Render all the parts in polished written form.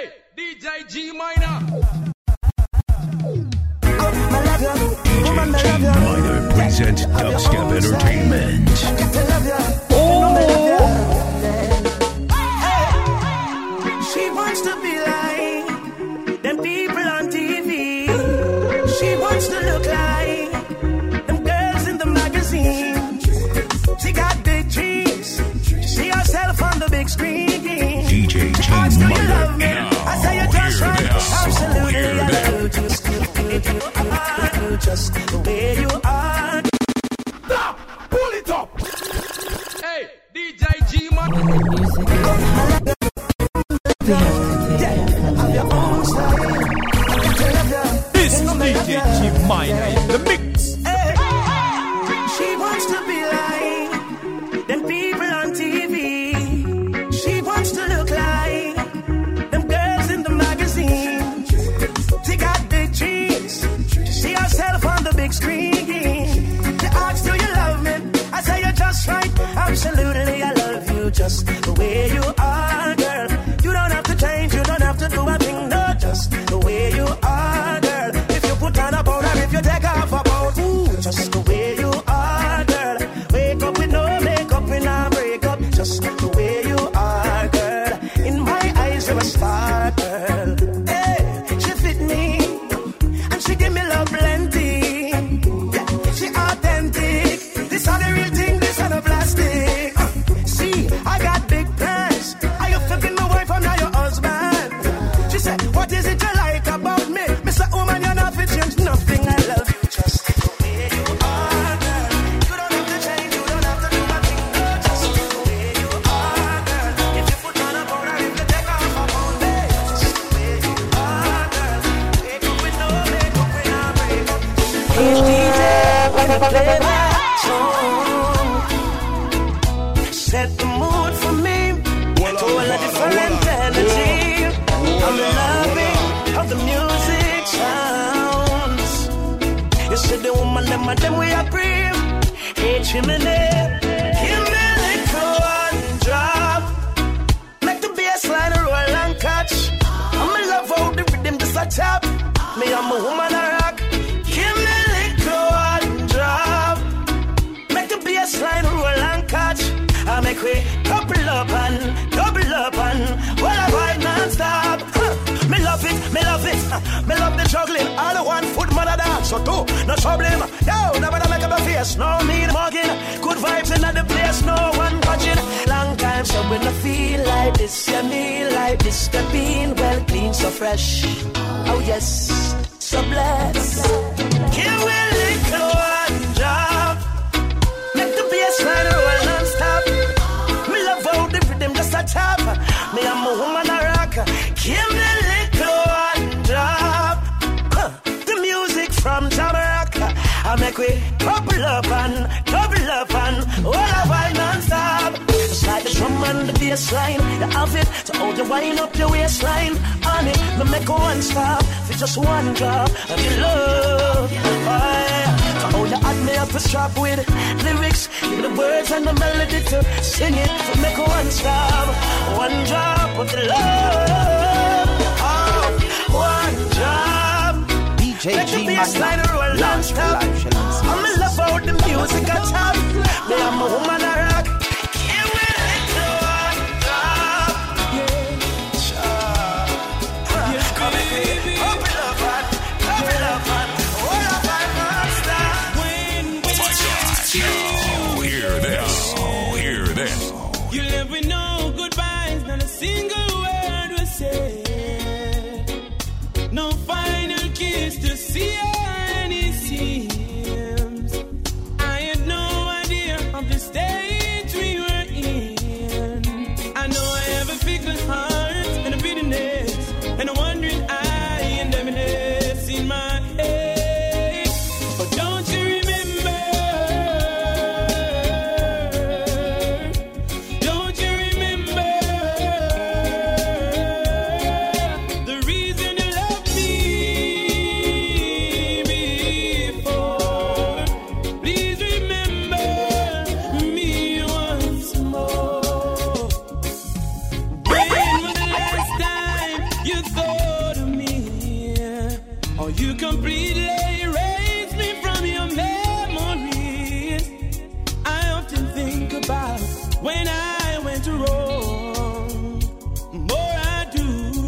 Hey, DJ G Minor. DJ Minor presents Dubstep Entertainment. She wants to be like them people on TV. She wants to look like them girls in the magazine. She got big dreams. See herself on the big screen. DJ G Minor. I say you just right. Absolutely, I love you just the way you are. Stop! Pull it up! Hey, DJ G Minor. This is DJ G Minor in the mix. She wants to be like them people on TV. She wants to look like them girls in the magazine. She got big dreams. See herself on the big screen. She asks, do you love me? I say you're just right. Absolutely, I love you just the way you are, girl. You don't have to change. You don't have to do a thing. No, just the way you are, girl. If you put on a powder, if you take off a boat, just the way you are, girl. Wake up with no makeup and I break up. Just the way you are, girl. In my eyes, you're a star, girl. Hey, she fit me and she give me love plenty. Yeah, she authentic. This are the real thing. This are the plastic. See, I got big plans. I have to be my wife, I'm not your husband. She said, what is it you like about me? Mr. Woman, you're not fit, change nothing. I love you just the way you are, girl. You don't have to change, you don't have to do a thing. No, just the way you are, girl. If you put on a powder, if you take off a pound, just the way you are, girl. Wake up with no makeup when I break up. Hey, DJ, when I play that song, set the mood for me. To all a different energy. I'm loving how the music sounds. You see the woman, them we are prim. Hey, chimney, give me a little one drop. Make the bass line roll and catch. I'm in love how the rhythm just a chop. Me, I'm a woman a rock. Give me a little one drop. Make the bass line roll and catch. I make we couple up and well I ride non-stop. Me love it, me love it. Me love the juggling. All the one foot mother dance, so two, no problem. Yo, never make up a face, no me mugging. Good vibes in the place, no one watching. Long time, so when I feel like this, yeah, me like this. Step in, well clean, so fresh. Oh yes, so blessed. Give me a little one drop. Make the bass line roll non-stop. Me love how the rhythm just a chop. Me I'm a woman a rock. Give me a little one drop. The music from Jamaica. I make we couple up and double up and all of I non-stop. It's like the drum and the bass line. You have it, so hold you wind up your waistline. On it, me make one stop for just one drop of your love. So hold you add me up to strap with lyrics. Give the words and the melody to sing it. So make one stop, one drop of the love. One drop. DJ G Minor, non-stop. I'm in love how the music I top. Me I'm a woman a rock. Give me a little one drop. Come in, baby. Couple of fun, all of my non-stop. Hear this. You live with no goodbyes, not a single word was said. No final kiss to see any seams. I had no idea of the state you thought of me. Or you completely erased me from your memories. I often think about when I went wrong. More I do,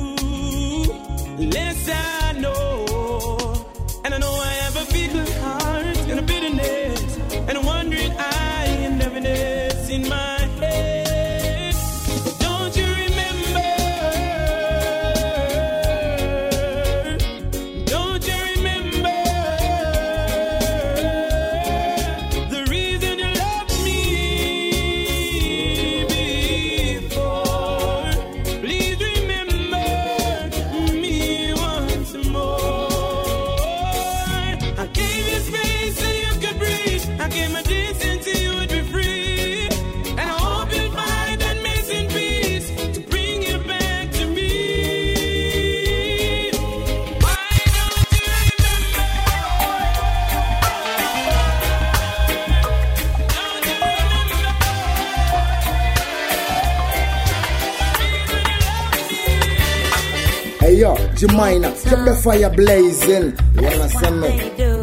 less I know. And I know I have a fickle heart and a bitterness and a wandering eye and heaviness in my head. Don't you remember? Don't you remember the reason you loved me before? Please remember me once more. I gave you space so you could breathe. I gave my distance so you would be free. And I hope you'll find that missing piece to bring you back to me. Why don't you remember? Don't you remember? Hey yo, Jemina, keep the fire blazing. You understand me? They do,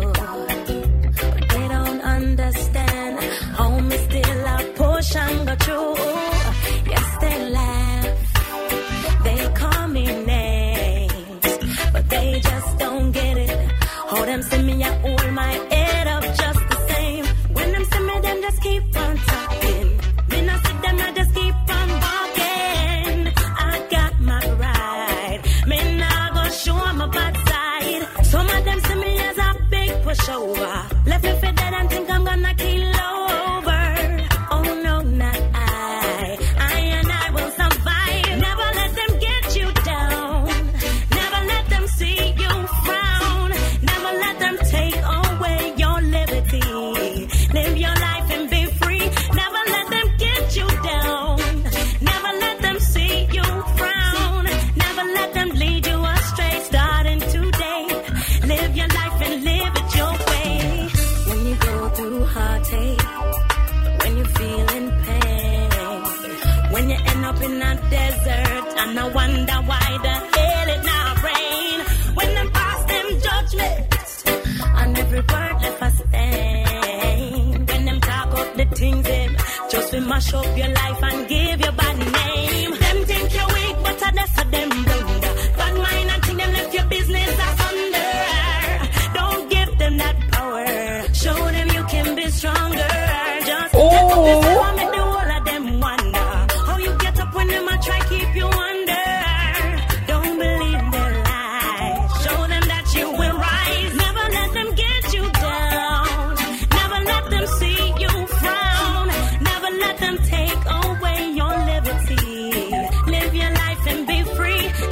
but they don't understand. Home is still a push and go through. Yes, they laugh, they call me names, but they just don't get it. How them see me, I hold my head up just the same. When them see me, them just keep on talking. Me not see them, I just keep on walking. I got my pride, me not go show my bad side. Some of them see me as a big pushover. Left me for dead and think I'm gonna kill over. Oh no, not I. I and I will survive. Never let them get you down. Never let them see you frown. Never let them take away your liberty. Live your life and be free. Never let them get you down. Never let them see you frown. Never let them lead you astray. Starting today, live your life and live it your way. When you go through heartache, when you feel in pain, when you end up in a desert, and I wonder why the hell it not rain. When them pass them judgments, and every word left a stain. When them talk up the things them, just to mash up your life and give your bad name. Them think you're weak, but I death for them blunder. Bad mind and think them left your business asunder. Don't give them that power. Show them you can be stronger. Just take up this and make the whole of them wonder how you get up when them a try keep you under. Don't believe their lies. Show them that you will rise. Never let them get you down. Never let them see you frown. Never let them take away your liberty. Live your life and be free.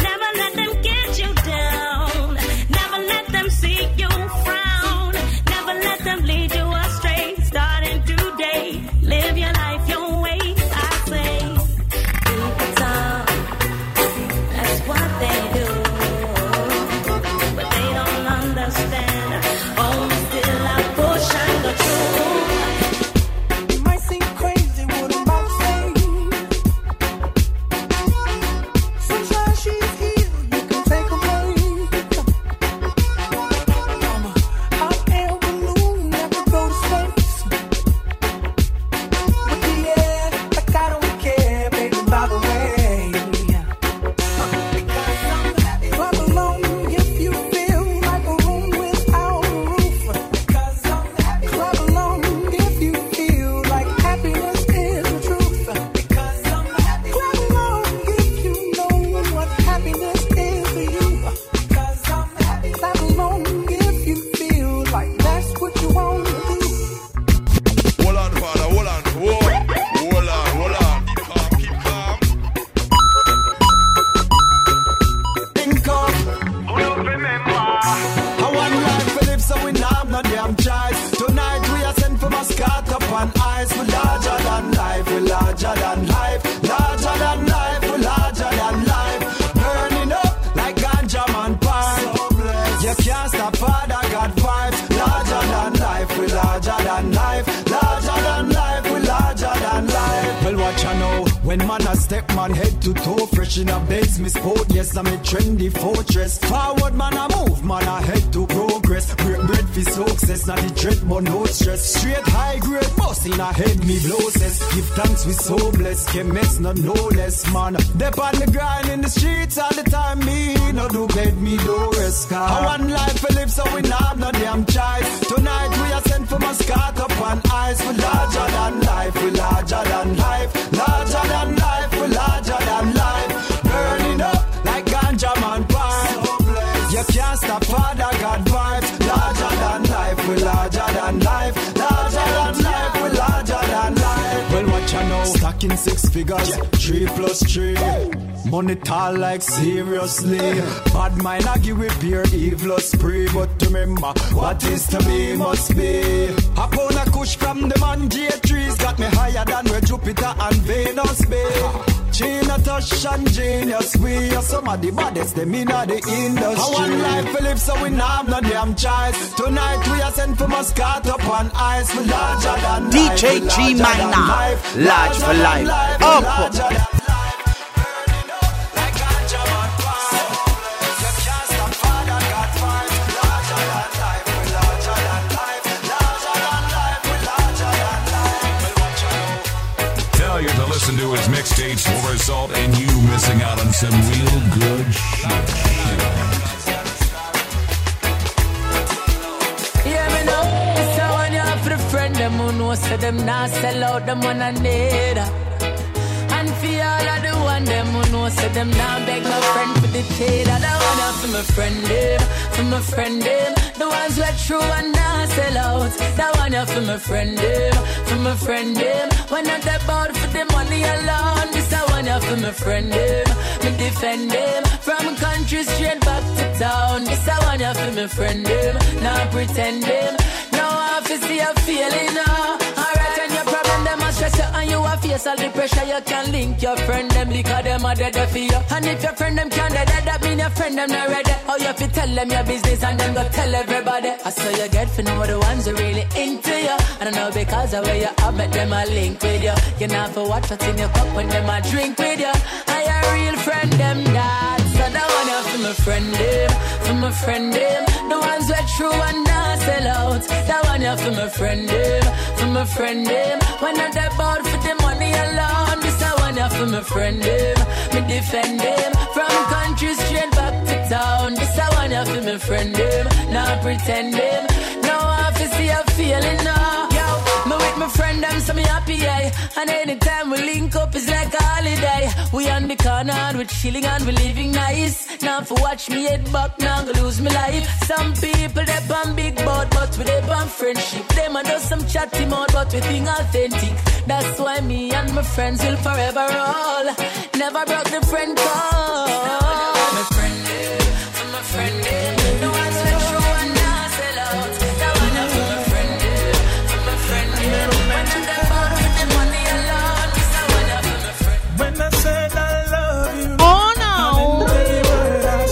When man a step, man head to toe, fresh in a base, me sport, yes, I'm a trendy fortress. Forward man a move, man a head to progress. Break bread for success, not the dread, but no stress. Straight high grade, boss in a head, me blow says. Give thanks, we so blessed, can mess, not no less, man. Dep on the grind in the streets all the time, me no do bed, me do rest. I want life to live, so we not no damn choice. Tonight we are sent for mascot up on ice. We larger than life, we larger than life. Larger than life, we larger than life. Burning up like ganja man pipe. You can't stop Father God vibes. Larger than life, we larger than life. Larger than life, we larger than life. Well, what you know? Stacking 6 figures, 3 plus 3. Money tall like seriously. Bad mind I give it beer, evil spree. But remember, what is to be must be. Upon a kush from the man J3's got me higher than where Jupiter and Venus be. Gina Touch and Genius, we are some of the baddest, them in the industry. I want life to live, so we not have no damn choice. Tonight we are sent for mascot up on ice. We larger than life. DJ G Minor, large for life. Up. Listen to his mixtapes for result and you missing out on some real good shit. Yeah, me know. It's how when you have for the friend them who know so them not sell out them one and need. And for all of the one them who know so them not beg no friend for the tea. That I want up for my friend them, for my friend them. The ones who are true and not sell out. That one up for my friend them, for my friend them. When not about for the money alone. This I want up for my friend them, me defend them. From country straight back to town. This I want up for my friend them, not pretend them. Now I feel see a feeling now. Alright, and your problem them a stress you and you a face all the pressure. You can link your friend them because them a dead for you. And if your friend them can't dead, that mean your friend them not ready. Or you have to tell them your business and them go tell everybody. I saw you get for know the ones who really into you. I don't know because of where you are, make them a link with you. You not for watch what's in your cup when them a drink with you. I a real friend them that. So that one up for my friend them, for my friend them. The ones who are true and not sell out. That one up for my friend them, for my friend them. When I'm about for the money alone. This I one up for my friend them, me defend them. From country straight back to town. This I one up for my friend them, not pretend them. Now I feel see a feeling now. Yo, me with my friend them so me happy, yeah. And anytime we link up it's like a holiday. We on the corner and we chilling and we living nice. Now for watch me head back, now go lose my life. Some people they on big boat, but we they on friendship. Them and do some chatty mode, but we think authentic. That's why me and my friends will forever roll. Never broke the friend call. My friend, for my friend, the ones that true and not sell out. That one for my friend, for my friend. When I'm the bottom with the money alone, this I want for my friend. When I said I love you, oh no, every word I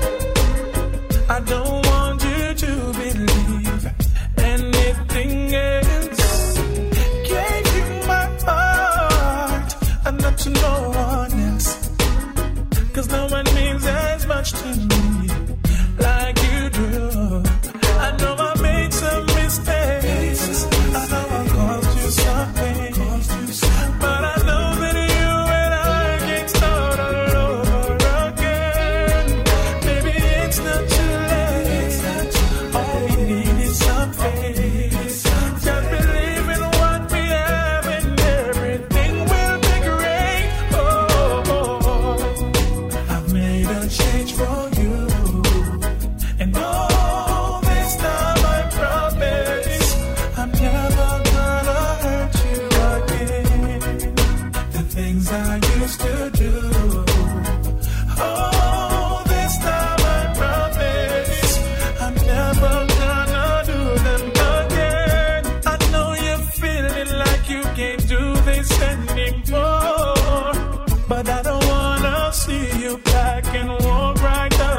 said, I don't want you to believe anything else. Gave you my heart, and not to no one else. 'Cause no one means as much to me like you do. I know I made some mistakes. I know I caused you some pain. But I know that you and I can start all over again. Maybe it's not too late. All we need is some faith. Just believe in what we have and everything will be great. I've made a change for you. And all this time I promise I'm never gonna hurt you again. The things I used to do. All this time I promise I'm never gonna do them again. I know you're feeling like you can't do this anymore, but I don't wanna see you back and walk right up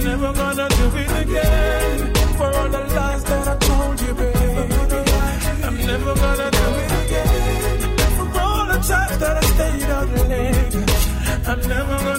never gonna do it again. For all the lies that I told you, baby. I'm never gonna do it again. For all the times that I stayed out late. I'm never gonna